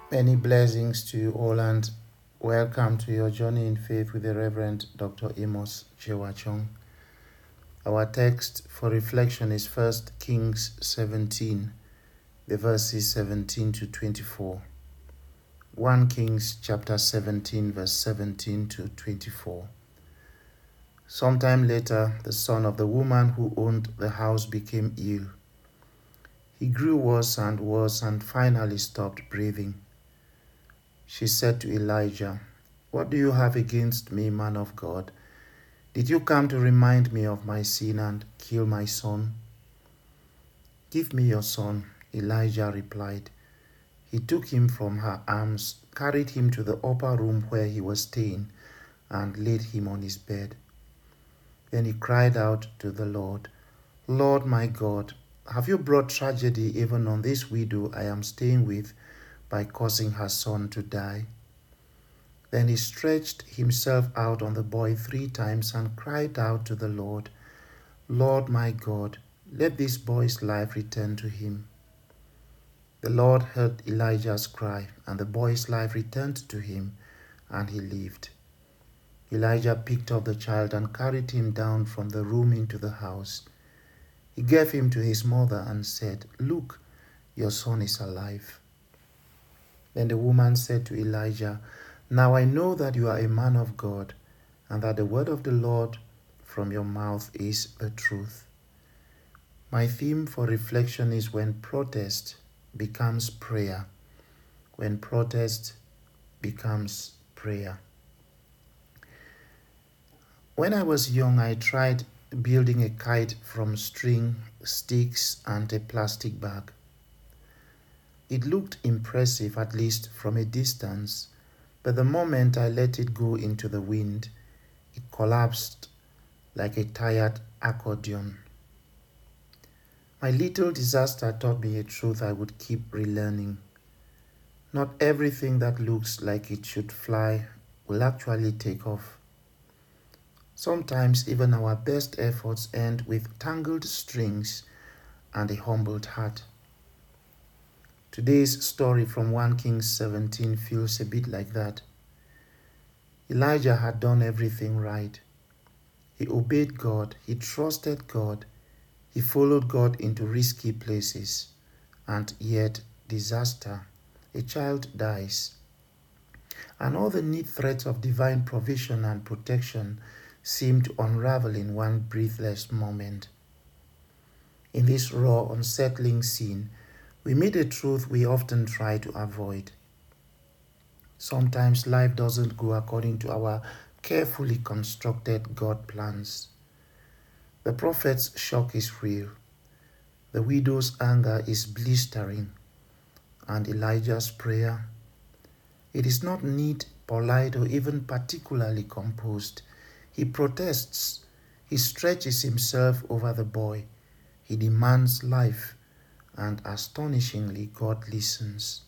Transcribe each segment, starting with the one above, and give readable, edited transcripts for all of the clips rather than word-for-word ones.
Many blessings to you all and welcome to your journey in faith with the Reverend Dr. Amos Chewachong. Our text for reflection is 1 Kings 17, the verses 17 to 24. 1 Kings chapter 17, verse 17 to 24. Sometime later, the son of the woman who owned the house became ill. He grew worse and finally stopped breathing. She said to Elijah, "What do you have against me, man of God? Did you come to remind me of my sin and kill my son?" "Give me your son," Elijah replied. He took him from her arms, carried him to the upper room where he was staying, and laid him on his bed. Then he cried out to the Lord, "Lord my God, have you brought tragedy even on this widow I am staying with by causing her son to die?" Then he stretched himself out on the boy 3 times and cried out to the Lord, "Lord my God, let this boy's life return to him." The Lord heard Elijah's cry, and the boy's life returned to him, and he lived. Elijah picked up the child and carried him down from the room into the house. He gave him to his mother and said, "Look, your son is alive." Then the woman said to Elijah, "Now I know that you are a man of God, and that the word of the Lord from your mouth is the truth." My theme for reflection is when protest becomes prayer. When protest becomes prayer. When I was young, I tried building a kite from string, sticks, and a plastic bag. It looked impressive, at least from a distance, but the moment I let it go into the wind, it collapsed like a tired accordion. My little disaster taught me a truth I would keep relearning. Not everything that looks like it should fly will actually take off. Sometimes even our best efforts end with tangled strings and a humbled heart. Today's story from 1 Kings 17 feels a bit like that. Elijah had done everything right. He obeyed God, he trusted God, he followed God into risky places, and yet disaster. A child dies. And all the neat threads of divine provision and protection seem to unravel in one breathless moment. In this raw, unsettling scene, we meet a truth we often try to avoid. Sometimes life doesn't go according to our carefully constructed God plans. The prophet's shock is real. The widow's anger is blistering. And Elijah's prayer, it is not neat, polite, or even particularly composed. He protests. He stretches himself over the boy. He demands life, and astonishingly, God listens.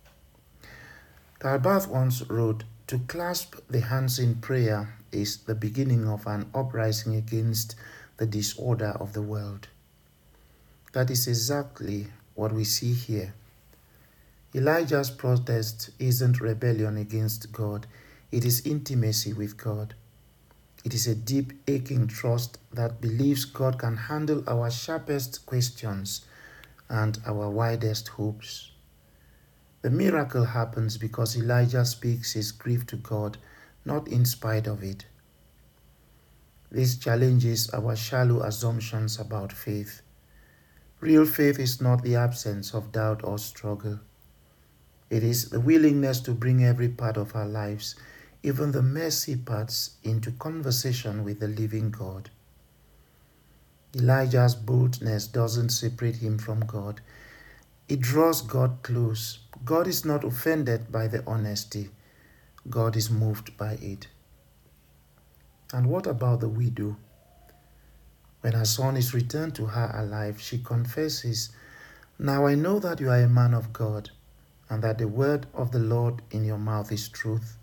Karl Barth once wrote, "To clasp the hands in prayer is the beginning of an uprising against the disorder of the world." That is exactly what we see here. Elijah's protest isn't rebellion against God, it is intimacy with God. It is a deep, aching trust that believes God can handle our sharpest questions and our widest hopes. The miracle happens because Elijah speaks his grief to God, not in spite of it. This challenges our shallow assumptions about faith. Real faith is not the absence of doubt or struggle. It is the willingness to bring every part of our lives, even the messy parts, into conversation with the living God. Elijah's boldness doesn't separate him from God. It draws God close. God is not offended by the honesty. God is moved by it. And what about the widow? When her son is returned to her alive, she confesses, "Now I know that you are a man of God, and that the word of the Lord in your mouth is truth."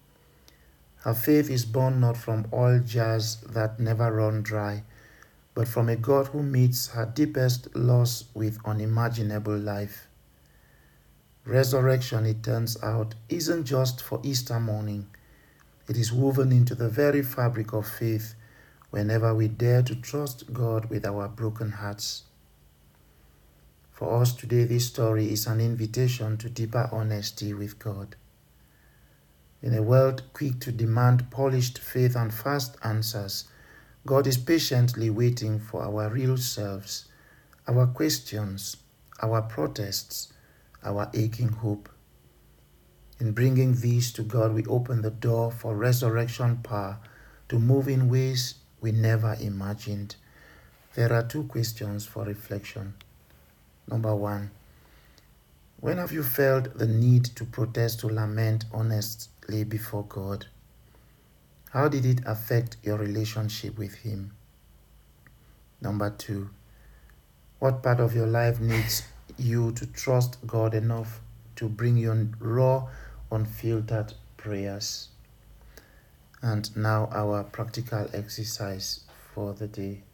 Her faith is born not from oil jars that never run dry, but from a God who meets her deepest loss with unimaginable life. Resurrection, it turns out, isn't just for Easter morning. It is woven into the very fabric of faith whenever we dare to trust God with our broken hearts. For us today, this story is an invitation to deeper honesty with God. In a world quick to demand polished faith and fast answers, God is patiently waiting for our real selves, our questions, our protests, our aching hope. In bringing these to God, we open the door for resurrection power to move in ways we never imagined. There are 2 questions for reflection. Number 1, when have you felt the need to protest, to lament honestly before God? How did it affect your relationship with Him? Number 2, what part of your life needs you to trust God enough to bring your raw, unfiltered prayers? And now our practical exercise for the day.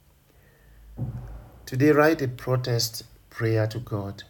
Today, write a protest prayer to God.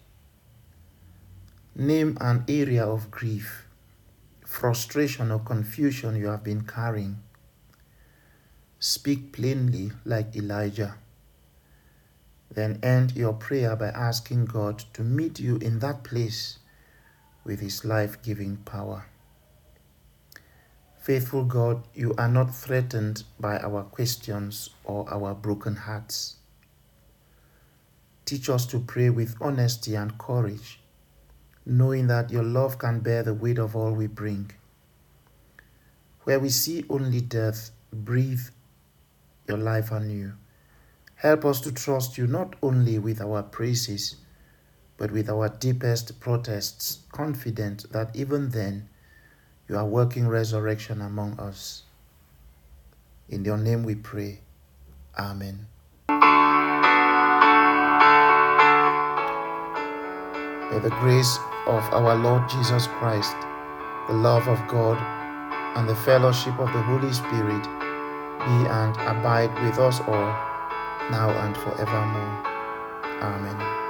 Name an area of grief, frustration, or confusion you have been carrying. Speak plainly like Elijah. Then end your prayer by asking God to meet you in that place with His life-giving power. Faithful God, you are not threatened by our questions or our broken hearts. Teach us to pray with honesty and courage, knowing that your love can bear the weight of all we bring. Where we see only death, breathe your life anew. Help us to trust you not only with our praises, but with our deepest protests, confident that even then you are working resurrection among us. In your name we pray. Amen. May the grace of our Lord Jesus Christ, the love of God, and the fellowship of the Holy Spirit be and abide with us all, now and forevermore. Amen.